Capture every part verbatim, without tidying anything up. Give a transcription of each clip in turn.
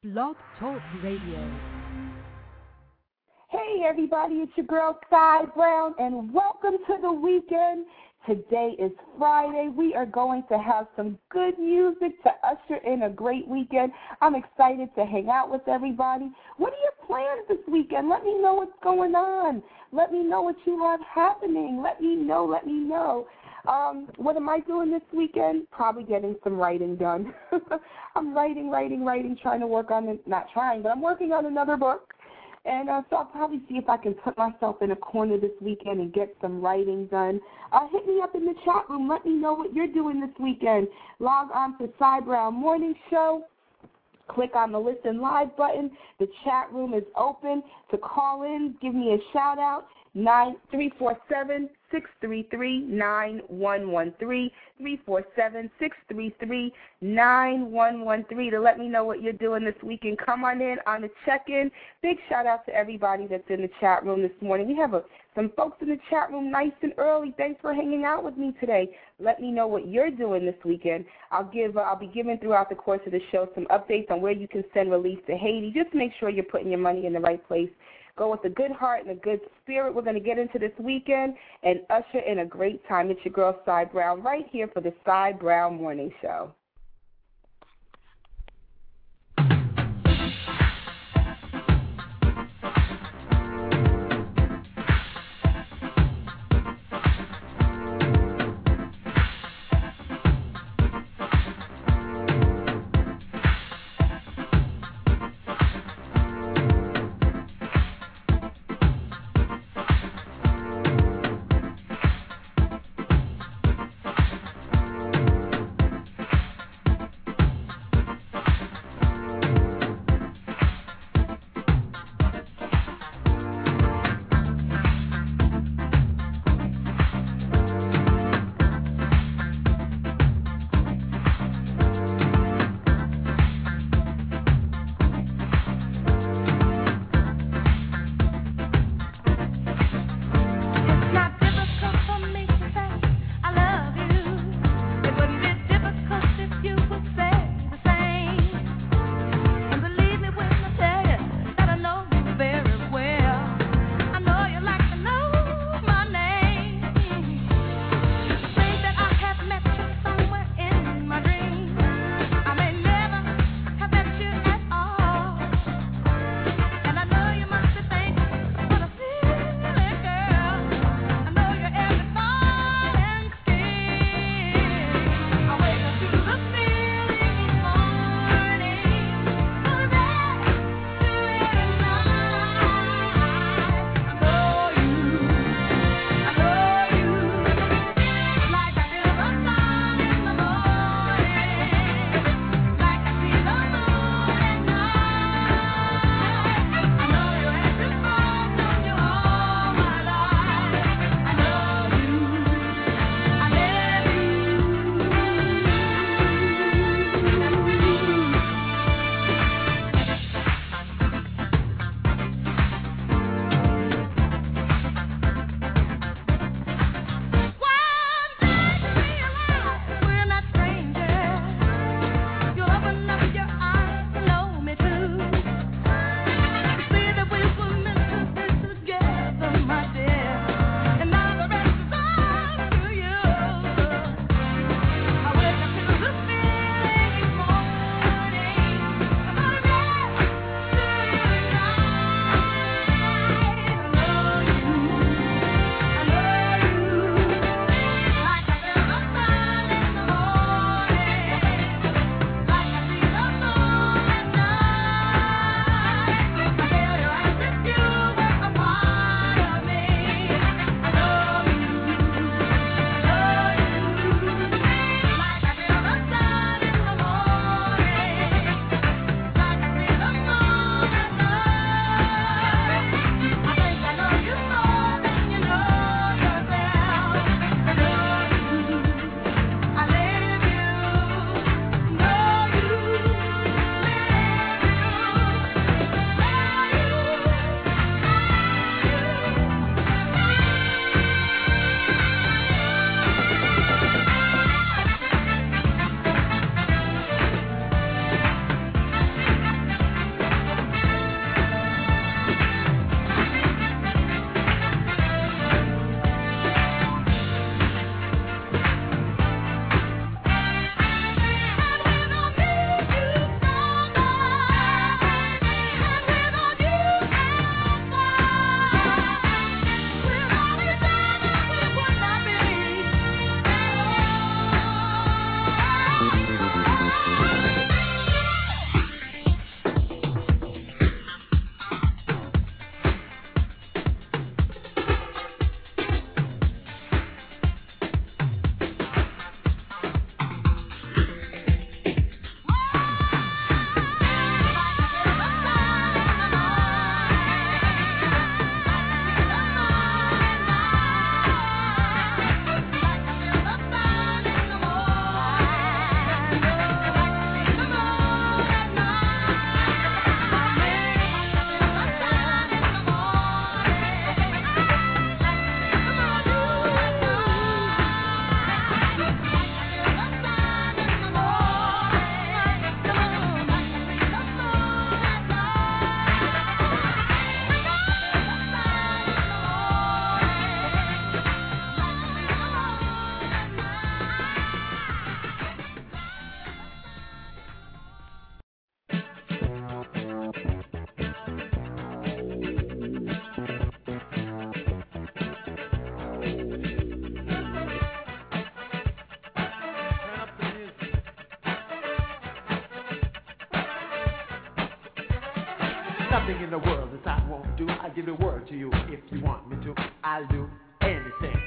Blog Talk Radio. Hey everybody, it's your girl Cy Brown, and welcome to the weekend. Today is Friday. We are going to have some good music to usher in a great weekend. I'm excited to hang out with everybody. What are your plans this weekend? Let me know what's going on. Let me know what you have happening. Let me know, let me know. Um, what am I doing this weekend? Probably getting some writing done. I'm writing, writing, writing, trying to work on it. Not trying, but I'm working on another book. And uh, so I'll probably see if I can put myself in a corner this weekend and get some writing done. Uh, hit me up in the chat room. Let me know what you're doing this weekend. Log on to Cy Brown Morning Show. Click on the Listen Live button. The chat room is open to call in. Give me a shout-out. nine three four seven, six three three, nine one one three, three four seven, six three three, nine one one three to let me know what you're doing this weekend. Come on in on the check-in. Big shout-out to everybody that's in the chat room this morning. We have a, some folks in the chat room nice and early. Thanks for hanging out with me today. Let me know what you're doing this weekend. I'll give. Uh, I'll be giving throughout the course of the show some updates on where you can send relief to Haiti. Just make sure you're putting your money in the right place. Go with a good heart and a good spirit. We're going to get into this weekend and usher in a great time. It's your girl, Cy Brown, right here for the Cy Brown Morning Show. Nothing in the world that I won't do. I give the word to you if you want me to. I'll do anything.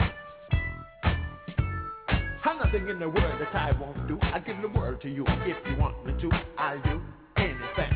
Nothing in the world that I won't do. I give the word to you if you want me to. I'll do anything.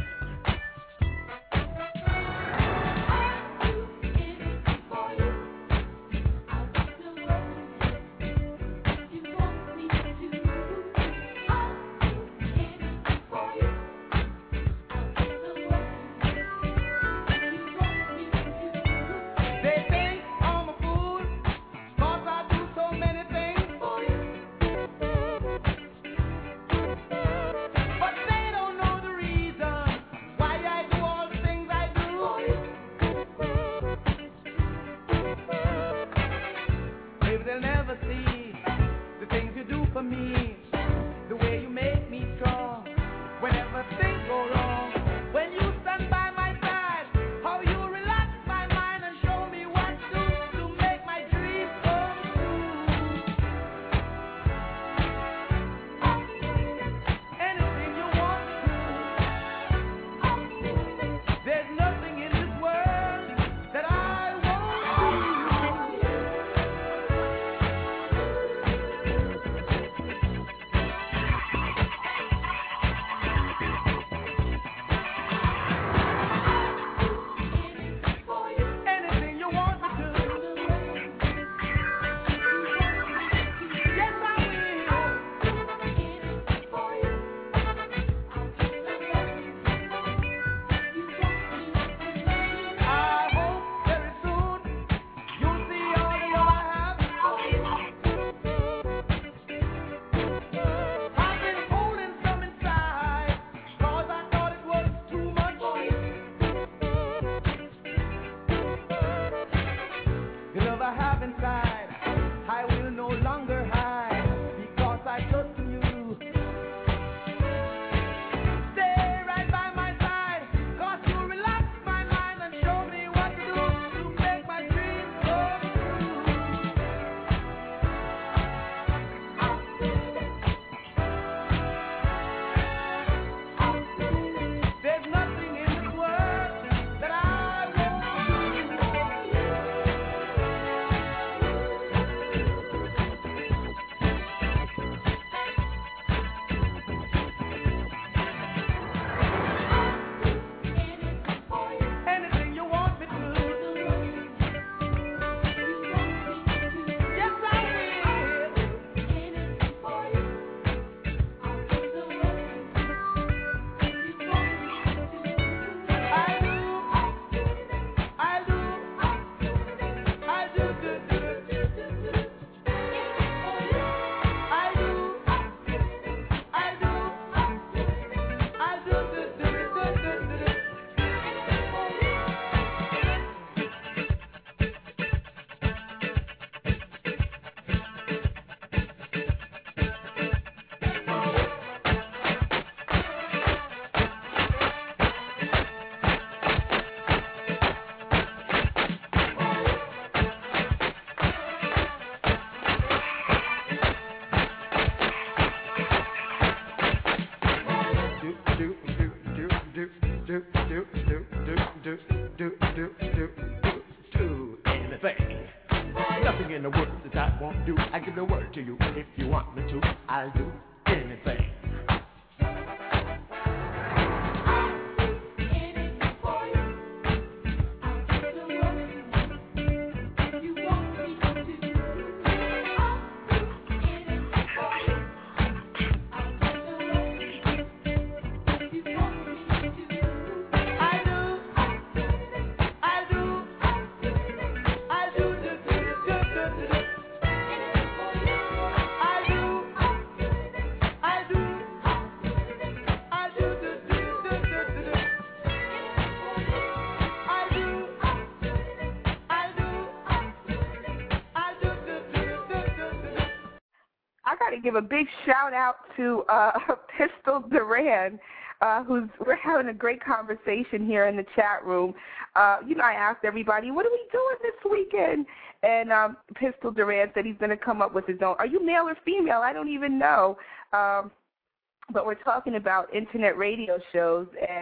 To give a big shout out to uh, Pistol Duran, uh, who's we're having a great conversation here in the chat room. Uh, you know, I asked everybody, what are we doing this weekend? And um, Pistol Duran said he's going to come up with his own. Are you male or female? I don't even know. Um, but we're talking about internet radio shows, and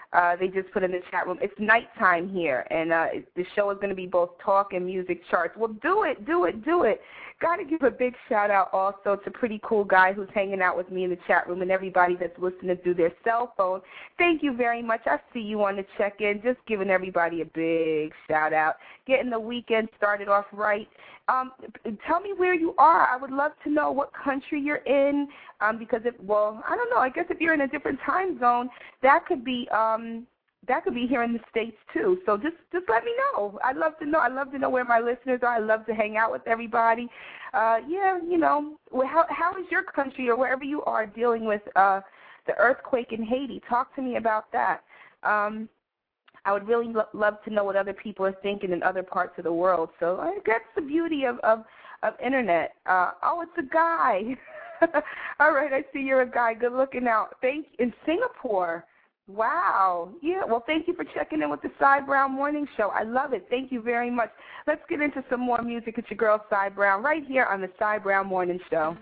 Uh, they just put in the chat room, it's nighttime here, and uh, the show is going to be both talk and music charts. Well, do it, do it, do it. Got to give a big shout-out also to Pretty Cool Guy who's hanging out with me in the chat room and everybody that's listening through their cell phone. Thank you very much. I see you on the check-in, just giving everybody a big shout-out, getting the weekend started off right. Um, tell me where you are. I would love to know what country you're in um, because, if, well, I don't know. I guess if you're in a different time zone, that could be um, that could be here in the States too. So just, just let me know. I'd love to know. I'd love to know where my listeners are. I'd love to hang out with everybody. Uh, yeah, you know, how how is your country or wherever you are dealing with uh, the earthquake in Haiti? Talk to me about that. Um, I would really lo- love to know what other people are thinking in other parts of the world. So I that's the beauty of, of, of Internet. Uh, oh, it's a guy. All right, I see you're a guy. Good looking out. Thank in Singapore. Wow. Yeah, well, thank you for checking in with the Cy Brown Morning Show. I love it. Thank you very much. Let's get into some more music. It's your girl, Cy Brown, right here on the Cy Brown Morning Show.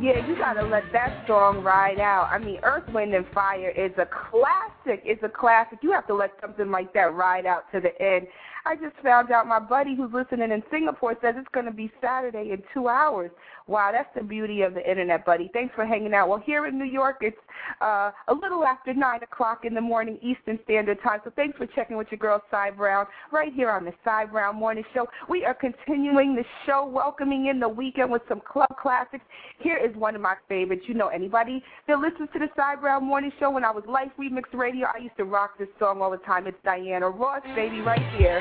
Yeah, you gotta let that song ride out. I mean, Earth, Wind, and Fire is a classic. It's a classic. You have to let something like that ride out to the end. I just found out my buddy who's listening in Singapore says it's going to be Saturday in two hours. Wow, that's the beauty of the internet, buddy. Thanks for hanging out. Well, here in New York, it's uh, a little after nine o'clock in the morning Eastern Standard Time, so thanks for checking with your girl, Cy Brown, right here on the Cy Brown Morning Show. We are continuing the show, welcoming in the weekend with some club classics. Here is one of my favorites. You know, anybody that listens to the Cy Brown Morning Show, when I was Life Remix Radio, I used to rock this song all the time. It's Diana Ross, baby, right here.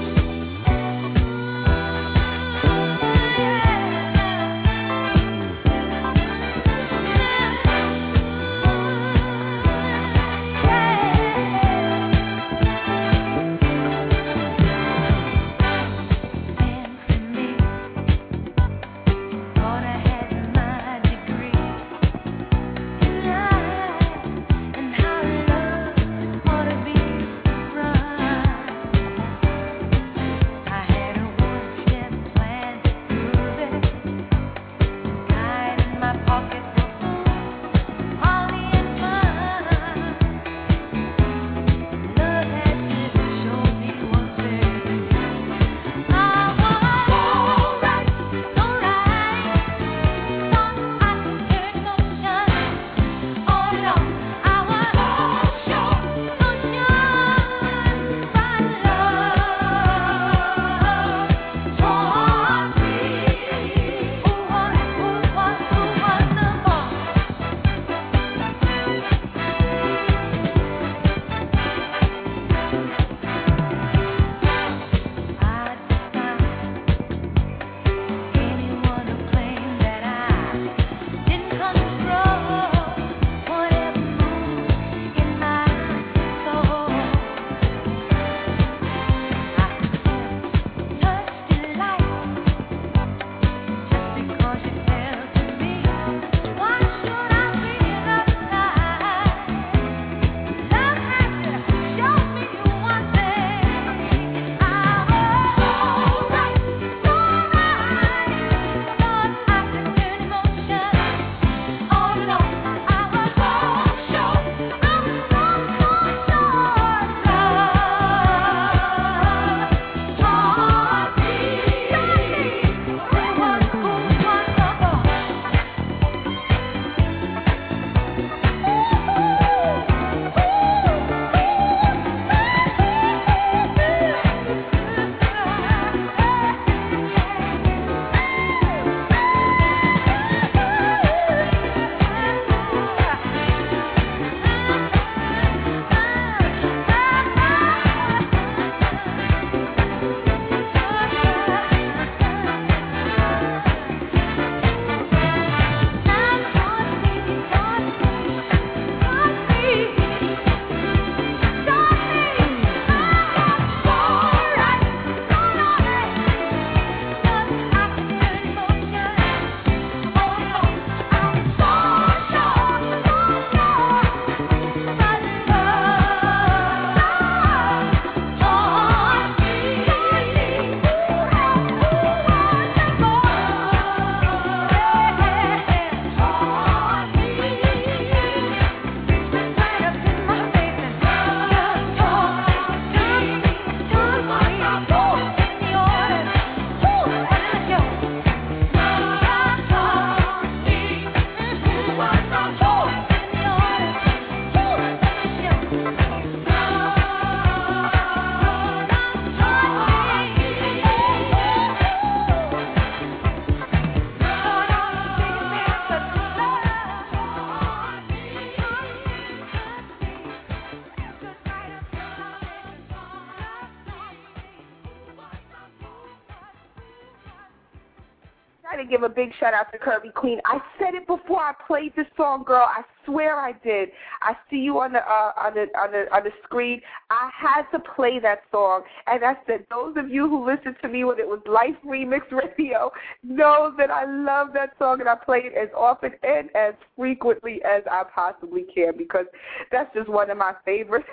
To give a big shout out to Kirby Queen. I said it before I played this song, girl. I swear I did. I see you on the uh, on the on the on the screen. I had to play that song, and I said, those of you who listened to me when it was Life Remix Radio know that I love that song, and I play it as often and as frequently as I possibly can because that's just one of my favorites.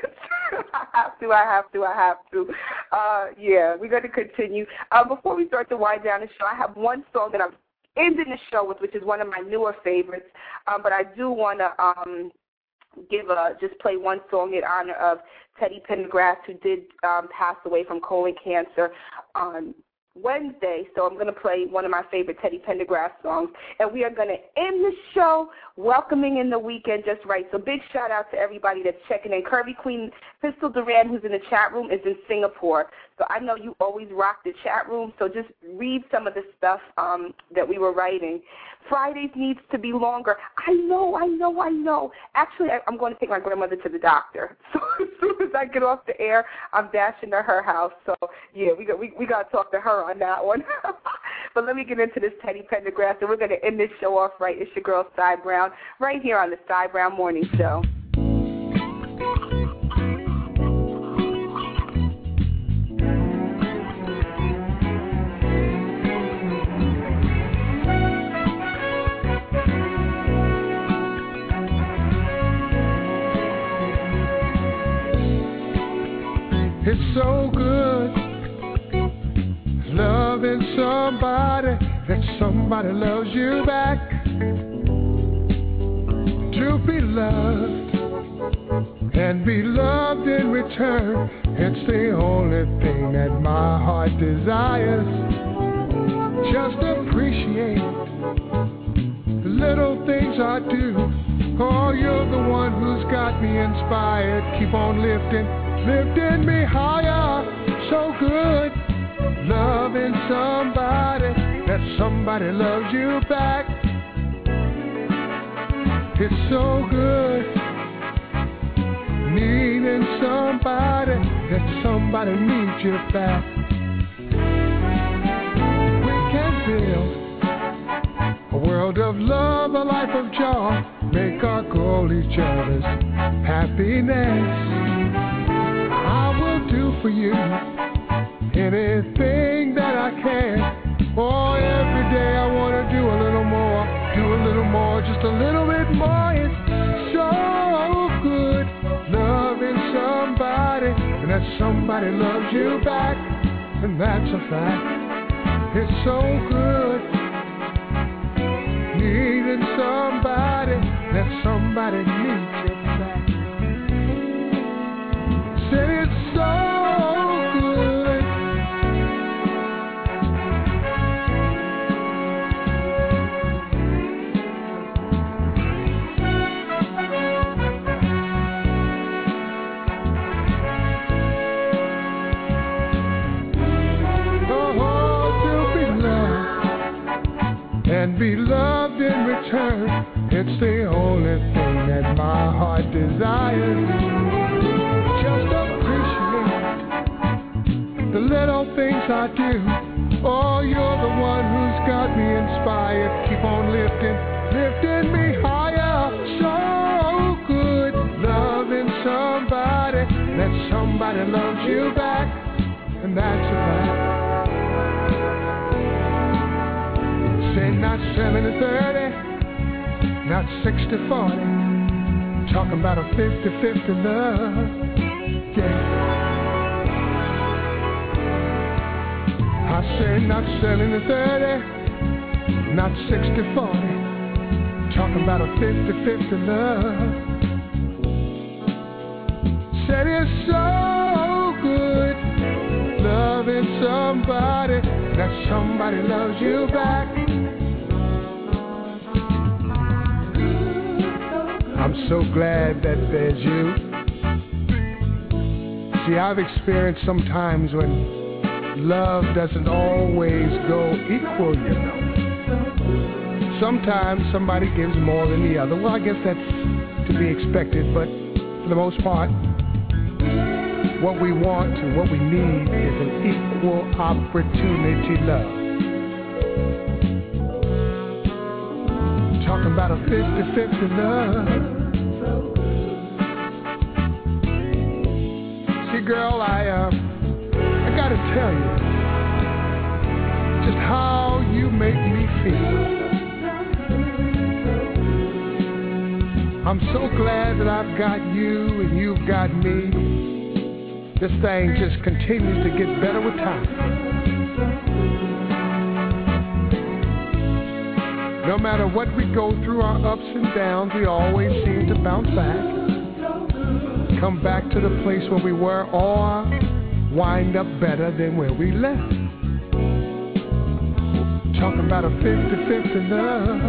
I have to, I have to, I have to. Uh, yeah, we're going to continue. Uh, before we start to wind down the show, I have one song that I'm ending the show with, which is one of my newer favorites. Um, but I do want to um, give a just play one song in honor of Teddy Pendergrass, who did um, pass away from colon cancer on Wednesday. So I'm going to play one of my favorite Teddy Pendergrass songs, and we are going to end the show welcoming in the weekend just right. So big shout out to everybody that's checking in. Curvy Queen Pistol Duran, who's in the chat room, is in Singapore. So I know you always rock the chat room, so just read some of the stuff um, that we were writing. Fridays needs to be longer. I know, I know, I know. Actually, I, I'm going to take my grandmother to the doctor. So as soon as I get off the air, I'm dashing to her house. So, yeah, we got we, we got to talk to her on that one. But let me get into this Teddy Pendergrass, and we're going to end this show off right. It's your girl, Cy Brown, right here on the Cy Brown Morning Show. It's so good loving somebody that somebody loves you back. To be loved and be loved in return, it's the only thing that my heart desires. Just appreciate the little things I do. Oh, you're the one who's got me inspired. Keep on lifting, lifting me higher. So good loving somebody that somebody loves you back. It's so good needing somebody that somebody needs you back. We can build a world of love, a life of joy, make our goal each other's happiness. I will do for you anything that I can. Oh, every day I want to do a little more, do a little more, just a little bit more. It's so good loving somebody, and that somebody loves you back, and that's a fact. It's so good needing somebody, that somebody needs you back. Said it's so and be loved in return. It's the only thing that my heart desires. Just appreciate the little things I do. Oh, you're the one who's got me inspired. Keep on lifting, lifting me higher. So good loving somebody that somebody loves you back, and that's a fact. Say not seventy thirty, not sixty forty, talking about a fifty fifty love, yeah. I say not seventy thirty, not sixty forty, talking about a fifty fifty love. Said it's so good loving somebody that somebody loves you back. I'm so glad that there's you. See, I've experienced sometimes when love doesn't always go equal, you know. Sometimes somebody gives more than the other. Well, I guess that's to be expected, but for the most part, what we want and what we need is an equal opportunity love. Talking about a fifty fifty love. See, girl, I, uh, I gotta tell you just how you make me feel. I'm so glad that I've got you and you've got me. This thing just continues to get better with time. No matter what we go through, our ups and downs, we always seem to bounce back. Come back to the place where we were, or wind up better than where we left. Talking about a fifty-fifty love.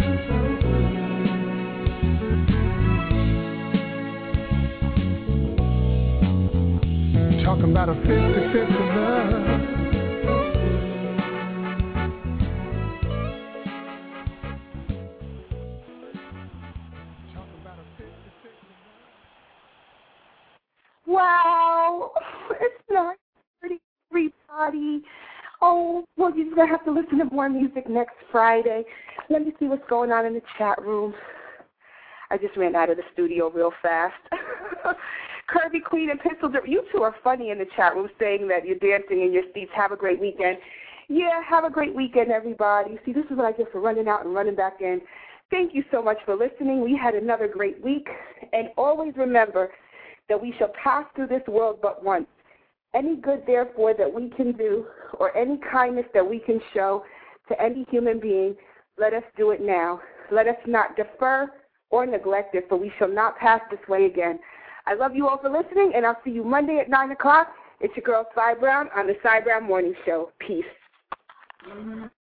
Talking about a fifty-fifty love. Wow, it's not pretty, everybody. Oh, well, you're going to have to listen to more music next Friday. Let me see what's going on in the chat room. I just ran out of the studio real fast. Kirby Queen and Pistol, you two are funny in the chat room saying that you're dancing in your seats. Have a great weekend. Yeah, have a great weekend, everybody. See, this is what I get for running out and running back in. Thank you so much for listening. We had another great week. And always remember that we shall pass through this world but once. Any good, therefore, that we can do or any kindness that we can show to any human being, let us do it now. Let us not defer or neglect it, for we shall not pass this way again. I love you all for listening, and I'll see you Monday at nine o'clock. It's your girl, Cy Brown, on the Cy Brown Morning Show. Peace. Mm-hmm.